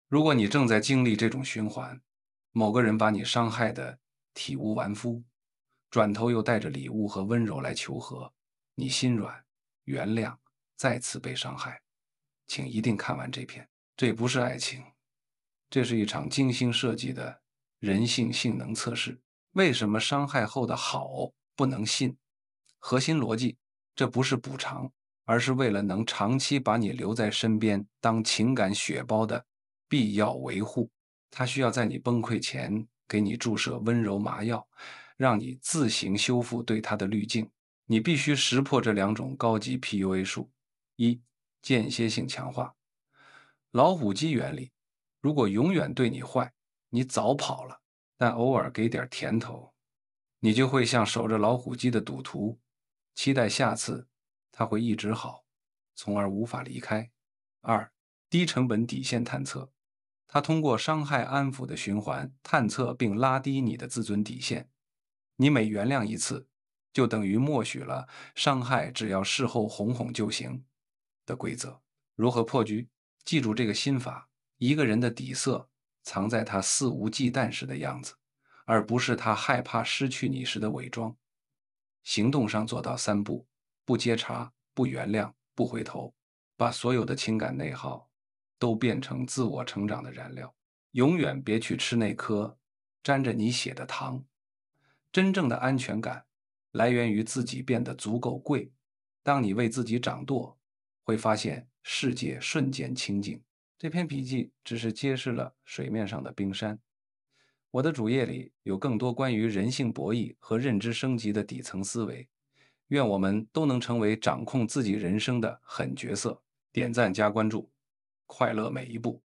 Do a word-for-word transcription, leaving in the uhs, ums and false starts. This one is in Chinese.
如果你正在经历这种循环，某个人把你伤害的体无完肤，转头又带着礼物和温柔来求和，你心软，原谅，再次被伤害，请一定看完这篇。这不是爱情，这是一场精心设计的人性性能测试。为什么伤害后的好不能信？核心逻辑，这不是补偿，而是为了能长期把你留在身边当情感血包的必要维护。它需要在你崩溃前给你注射温柔麻药，让你自行修复对它的滤镜。你必须识破这两种高级 P U A 术：一、间歇性强化。老虎机原理，如果永远对你坏，你早跑了，但偶尔给点甜头，你就会像守着老虎机的赌徒，期待下次它会一直好，从而无法离开。二、低成本底线探测，它通过伤害安抚的循环探测并拉低你的自尊底线。你每原谅一次，就等于默许了伤害只要事后哄哄就行的规则。如何破局？记住这个心法：一个人的底色藏在他肆无忌惮时的样子，而不是他害怕失去你时的伪装。行动上做到三步：不接茬，不原谅，不回头，把所有的情感内耗都变成自我成长的燃料。永远别去吃那颗沾着你血的糖。真正的安全感来源于自己变得足够贵。当你为自己掌舵，会发现世界瞬间清静。这篇笔记只是揭示了水面上的冰山。我的主页里有更多关于人性博弈和认知升级的底层思维。愿我们都能成为掌控自己人生的狠角色。点赞加关注，快乐每一步。